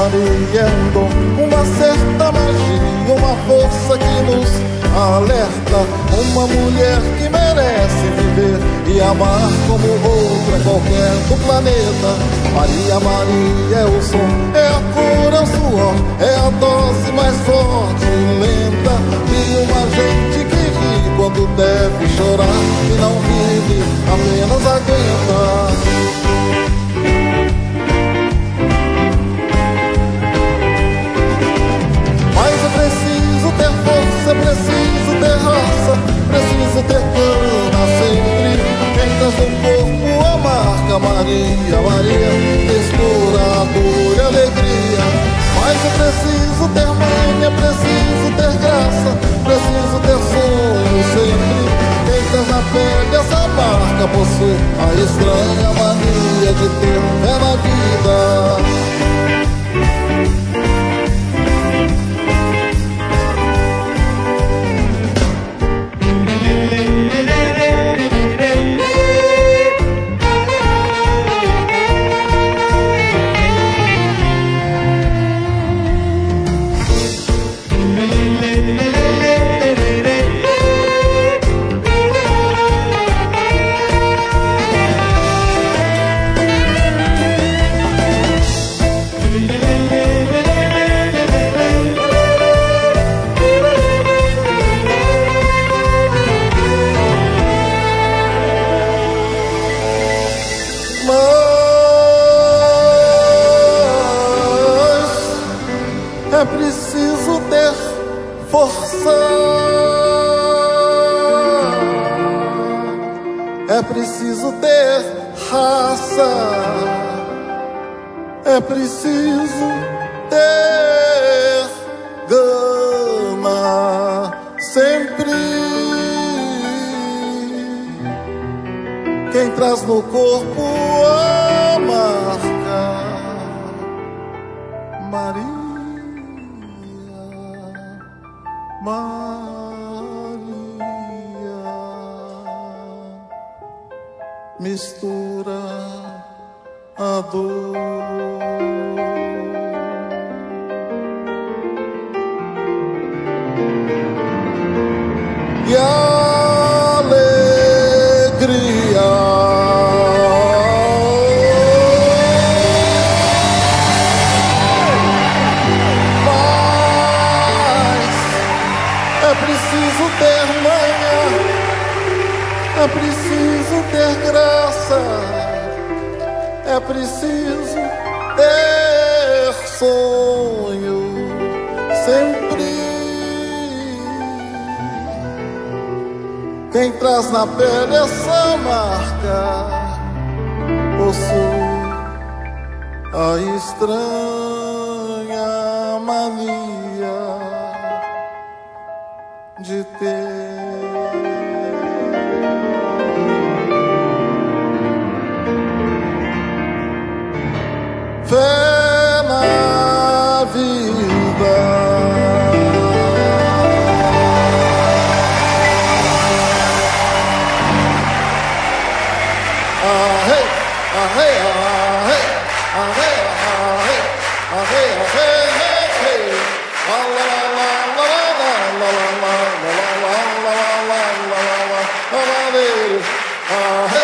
Maria é um dom, uma certa magia, uma força que nos alerta. Uma mulher que merece viver e amar como outra qualquer do planeta. Maria, Maria é o som, é a cor, é o suor, é a dose mais forte e lenta de uma gente que ri quando deve chorar e não vive, apenas aguenta. Ter força, é preciso ter raça, preciso ter cana sempre. Quem traz no corpo a marca Maria, Maria mistura a dor e a alegria. Mas é preciso ter mãe, é preciso ter graça, preciso ter sonho sempre. Quem traz na pele essa marca possui a estranha mania de ter fé na vida. É preciso ter força, é preciso ter raça, é preciso ter gana sempre. Quem traz no corpo a marca Maria, Maria mistura a dor e a alegria. É preciso ter manha, é preciso ter graça, é preciso ter sonho sempre. Quem traz na pele essa marca possui a estranha mania de ter fé na vida. Ahê, ahê, ahê, ahê, ahê, ahê, ahê, ahê. La la la la la la la la la la la la la la la la la la la.